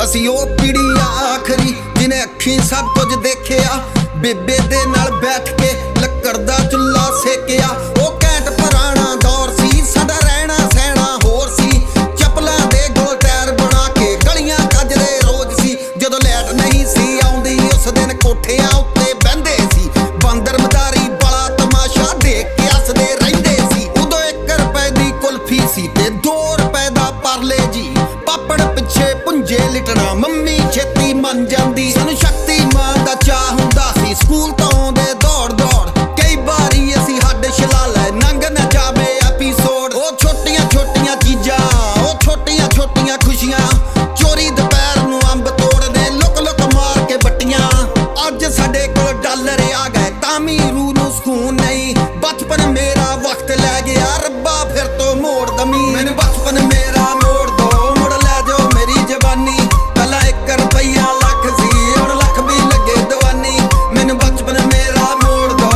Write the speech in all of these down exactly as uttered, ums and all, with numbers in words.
ਅਸੀਂ ਉਹ ਪੀੜੀ ਆ ਆਖਰੀ ਜਿਹਨੇ ਅੱਖੀਂ ਸਭ ਕੁਝ ਦੇਖਿਆ। ਬੇਬੇ ਦੇ ਨਾਲ ਬੈਠ ਕੇ ਲੱਕੜ ਦਾ ਚੁੱਲ੍ਹਾ ਸੇਕਿਆ। ਉਹ ਘੈਂਟ ਪੁਰਾਣਾ ਦੌਰ ਸੀ, ਸਾਡਾ ਰਹਿਣਾ ਸਹਿਣਾ ਹੋਰ ਸੀ। ਚੱਪਲਾਂ ਦੇ ਗੋਲ ਟਾਇਰ ਬਣਾ ਕੇ ਗਲੀਆਂ ਕੱਜਦੇ ਰੋਜ਼ ਸੀ। ਜਦੋਂ ਲਾਈਟ ਨਹੀਂ ਸੀ ਆਉਂਦੀ ਉਸ ਦਿਨ ਕੋਠਿਆਂ ਉੱਤੇ ਬਹਿੰਦੇ ਸੀ। ਬਾਂਦਰ ਮਦਾਰੀ ਵਾਲਾ ਤਮਾਸ਼ਾ ਦੇਖ ਕੇ ਹੱਸਦੇ ਰਹਿੰਦੇ ਸੀ। ਉਦੋਂ ਇੱਕ ਰੁਪਏ ਦੀ ਕੁਲਫੀ ਸੀ ਤੇ ਦੋ ਰੁਪਏ ਦਾ ਪਰਲੇ ਜੀ। ਪਾਪੜ ਪਿੱਛੇ ਪੁੰਜੇ ਲਿਟਣਾ ਮੰਮੀ ਛੇਤੀ ਮੰਨ ਜਾਂਦੀ। ਸਾਨੂੰ ਸ਼ਕਤੀਮਾਨ ਦਾ ਚਾਹ ਹੁੰਦਾ ਸੀ, ਸਕੂਲ ਤੋਂ ਆਉਂਦੇ ਦੌੜ ਦੌੜ। ਕਈ ਵਾਰੀ ਅਸੀਂ ਹੱਡ ਛਿਲਾ ਲੈ ਨੰਗ ਨਾ ਜਾਵੇ ਐਪੀਸੋਡ। ਉਹ ਛੋਟੀਆਂ ਛੋਟੀਆਂ ਚੀਜ਼ਾਂ, ਉਹ ਛੋਟੀਆਂ ਛੋਟੀਆਂ ਖੁਸ਼ੀਆਂ। ਚੋਰੀ ਦੁਪਹਿਰ ਨੂੰ ਅੰਬ ਤੋੜਦੇ ਲੁਕ ਲੁਕ ਮਾਰ ਕੇ ਬੱਟੀਆਂ। ਅੱਜ ਸਾਡੇ ਕੋਲ ਡਾਲਰ ਆ ਗਏ ਤਾਂ ਵੀ ਰੂਹ ਨੂੰ ਸਕੂਨ ਨਹੀਂ। ਬਚਪਨ ਮੇਰਾ ਵਕਤ ਲੈ ਗਿਆ ਰੱਬਾ ਫਿਰ ਤੋਂ ਮੋੜ ਦਮੀ। ਮੈਨੂੰ ਬਚਪਨ ਮੇਰਾ ਮੋੜ ਦੋ, ਮੁੜ ਲੈ ਜਾਓ ਮੇਰੀ ਜਵਾਨੀ। ਪਹਿਲਾਂ ਇੱਕ ਰੁਪਈਆ ਲੱਖ ਸੀ, ਹੁਣ ਲੱਖ ਵੀ ਲੱਗੇ ਦੀਵਾਨੀ। ਮੈਨੂੰ ਬਚਪਨ ਮੇਰਾ ਮੋੜ ਦੋ।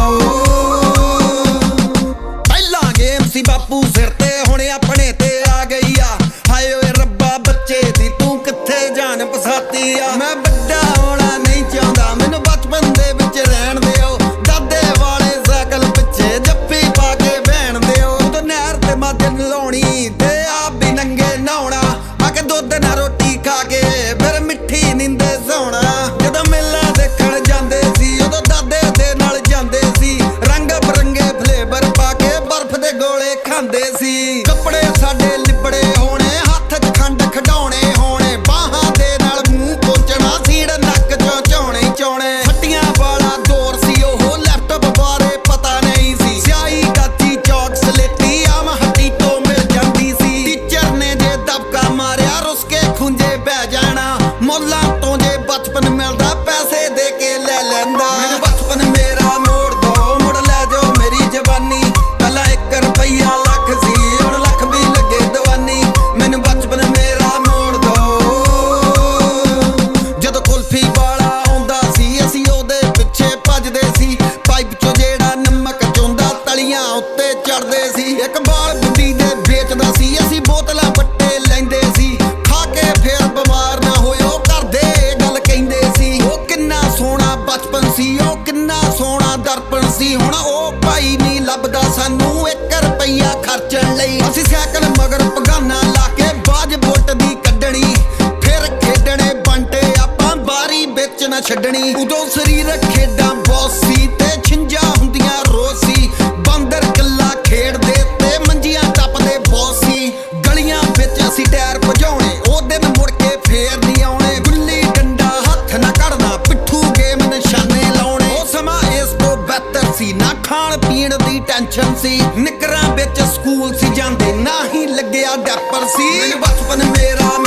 ਪਹਿਲਾਂ ਗੇਮ ਸੀ ਬਾਪੂ ਸਿਰ ਤੇ, ਹੁਣ ਆਪਣੇ ਤੇ ਆ ਗਈ ਆ। ਹਾਏ ਓਏ ਰੱਬਾ ਬੱਚੇ ਦੀ ਤੂੰ ਕਿੱਥੇ ਜਾਨ ਫਸਾਤੀ ਆ। ਮੈਂ ਵੱਡਾ ਹੋਣਾ ਨਹੀਂ ਚਾਹੁੰਦਾ, ਮੈਨੂੰ ਬਚਪਨ ਦੇ ਵਿੱਚ ਰਹਿਣ ਦਿਓ। ਦਾਦੇ ਵਾਲੇ ਸਾਈਕਲ ਪਿੱਛੇ ਜੱਫੀ ਪਾ ਕੇ ਬਹਿਣ ਦਿਓ। ਉਦੋਂ ਨਹਿਰ ਤੇ ਮੱਝ ਨਲਾਉਣੀ ਤੇ ਆਪ ਵੀ ਨੰਗੇ ਨਹਾਉਣਾ। ਆ ਕੇ ਦੁੱਧ ਨਾਲ ਰੋਟੀ ਖਾ ਕੇ ਫਿਰ ਮਿੱਠੀ ਨੀਂਦੇ ਸੌਣਾ। ਜਦੋਂ ਮੇਲਾ ਦੇਖਣ ਜਾਂਦੇ ਸੀ ਉਦੋਂ ਦਾਦੇ ਦੇ ਨਾਲ ਜਾਂਦੇ ਸੀ। ਰੰਗ ਬਰੰਗੇ ਫਲੇਵਰ ਪਾ ਕੇ ਬਰਫ਼ ਦੇ ਗੋਲੇ ਖਾਂਦੇ ਸੀ। ਕੱਪੜੇ ਸਾਡੇ ਲਿਬੜੇ ਹੋਣੇ, ਹੱਥ 'ਚ ਖੰਡ ਖਿਡਾਉਣੇ ਹੋਣੇ। ਬਾਹਾਂ ਦੇ ਨਾਲ ਮੂੰਹ ਪੋਚਣਾ, ਸੀੜ ਨੱਕ 'ਚੋਂ ਝਾਉਣੇ ਝਾਉਣੇ। ਫੱਟੀਆਂ ਵਾਲਾ ਦੌਰ ਸੀ ਉਹ, ਲੈਪਟਾਪ ਬਾਰੇ ਪਤਾ ਨਹੀਂ ਸੀ। ਸਿਆਹੀ ਗਾਚੀ ਚੌਕ ਸਲੇਟੀ ਆਮ ਹੱਟੀ ਤੋਂ ਮਿਲ ਜਾਂਦੀ ਸੀ। ਟੀਚਰ ਨੇ ਜੇ ਦਬਕਾ ਮਾਰਿਆ ਰੁੱਸ ਕੇ ਖੁੰਝੇ ਬਹਿ ਜਾਣਾ। ਮੁੱਲਾਂ ਤੋਂ ਜੇ ਬਚਪਨ ਮਿਲਦਾ ਪੈਸੇ ਦੇ ਕੇ ਲੈ ਲੈਂਦਾ। ਮੈਨੂੰ ਬਚਪਨ ਮੇਰਾ ਮੋੜ ਦੋ, ਮੁੜ ਲੈ ਜਾਓ ਮੇਰੀ ਜਵਾਨੀ। ਪਹਿਲਾਂ ਇੱਕ ਰੁਪਈਆ ਲੱਖ ਸੀ, ਹੁਣ ਲੱਖ ਵੀ ਲੱਗੇ ਦੀਵਾਨੀ। ਮੈਨੂੰ ਬਚਪਨ ਮੇਰਾ ਮੋੜ ਦੋ। ਜਦੋਂ ਕੁਲਫੀ ਵਾਲਾ ਆਉਂਦਾ ਸੀ ਅਸੀਂ ਉਹਦੇ ਪਿੱਛੇ ਭੱਜਦੇ ਸੀ। ਪਾਈਪ ਚੋਂ ਜਿਹੜਾ ਨਮਕ ਚੋਂਦਾ ਤਲੀਆਂ ਉੱਤੇ ਚੜਦੇ ਸੀ। ਇੱਕ ਬਾਲ ਬੁੱਢੀ ਦੇ ਵੇਚਦਾ ਸੀ, ਅਸੀਂ ਬੋਤਲਾਂ ਵੱਟੇ ਲੈਂਦੇ ਸੀ। ਖਾ ਕੇ ਫੇਰ ਬਿਮਾਰ ਨਾ ਹੋਇਓ ਕਰਦੇ ਗੱਲ ਕਹਿੰਦੇ ਸੀ। ਉਹ ਕਿੰਨਾ ਸੋਹਣਾ ਬਚਪਨ ਸੀ, ਉਹ ਕਿੰਨਾ ਸੋਹਣਾ ਦਰਪਣ ਸੀ। ਹੁਣ ਉਹ ਭਾਈ ਨਹੀਂ ਲੱਭਦਾ ਸਾਨੂੰ ਇੱਕ ਰੁਪਈਆ ਖਰਚਣ ਲਈ। ਅਸੀਂ ਸਾਈਕਲ ਮਗਰ ਪਗਾਨਾ ਲਾ ਕੇ ਬਾਜ ਬੁੱਟ ਦੀ ਕੱਢਣੀ। ਫਿਰ ਖੇਡਣੇ ਬੰਟੇ ਆਪਾਂ ਬਾਰੀ ਵਿੱਚ ਨਾ ਛੱਡਣੀ। ਉਦੋਂ ਸਰੀਰਕ ਖੇਡਾਂ ਬਹੁਤ ਸੀ ਤੇ ਛਿੰਝਾਂ ਹੁੰਦੀਆਂ ਰੋਜ਼ ਸੀ। ਬਾਂਦਰ ਕਿੱਲਾ ਖੇਡਦੇ ਤੇ ਮੰਜੀਆਂ ਟੱਪਦੇ ਬਹੁਤ ਸੀ। ਗਲੀਆਂ ਵਿੱਚ ਅਸੀਂ ਟਾਇਰ ਭਜਾਉਣੇ, ਉਹ ਦਿਨ ਮੁੜ ਕੇ ਫੇਰ ਨਹੀਂ ਆਉਣੇ। ਗੁੱਲੀ ਡੰਡਾ ਹੱਥ ਨਾ ਕੱਢਣਾ, ਪਿੱਠੂ ਗੇਮ ਨਿਸ਼ਾਨੇ ਲਾਉਣੇ। ਉਹ ਸਮਾਂ ਇਸ ਤੋਂ ਬਿਹਤਰ ਸੀ, ਨਾ ਖਾਣ ਪੀਣ ਦੀ ਟੈਨਸ਼ਨ ਸੀ। ਨਿੱਕਰਾਂ ਵਿੱਚ ਸਕੂਲ ਸੀ ਜਾਂਦੇ, ਨਾ ਹੀ ਲੱਗਿਆ ਡੈਪਰ ਸੀ। ਮੈਨੂੰ ਬਚਪਨ ਮੇਰਾ